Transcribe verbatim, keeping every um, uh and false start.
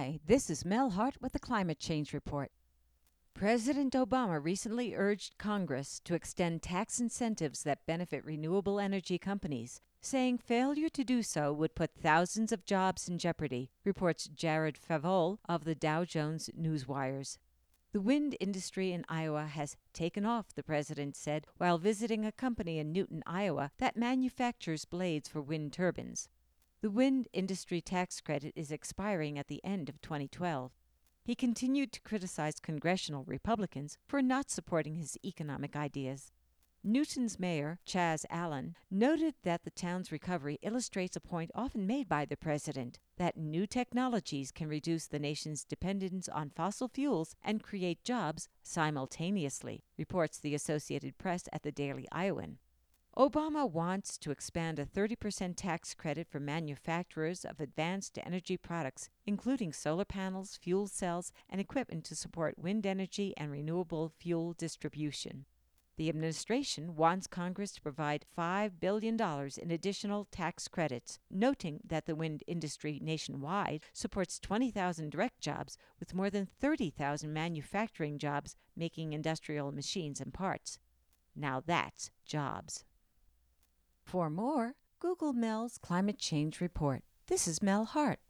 Hi, this is Mel Hart with the Climate Change Report. President Obama recently urged Congress to extend tax incentives that benefit renewable energy companies, saying failure to do so would put thousands of jobs in jeopardy, reports Jared Favol of the Dow Jones Newswires. The wind industry in Iowa has taken off, the president said, while visiting a company in Newton, Iowa, that manufactures blades for wind turbines. The wind industry tax credit is expiring at the end of twenty twelve. He continued to criticize congressional Republicans for not supporting his economic ideas. Newton's mayor, Chaz Allen, noted that the town's recovery illustrates a point often made by the president, that new technologies can reduce the nation's dependence on fossil fuels and create jobs simultaneously, reports the Associated Press at the Daily Iowan. Obama wants to expand a thirty percent tax credit for manufacturers of advanced energy products, including solar panels, fuel cells, and equipment to support wind energy and renewable fuel distribution. The administration wants Congress to provide five billion dollars in additional tax credits, noting that the wind industry nationwide supports twenty thousand direct jobs with more than thirty thousand manufacturing jobs making industrial machines and parts. Now that's jobs. For more, Google Mel's Climate Change Report. This is Mel Hart.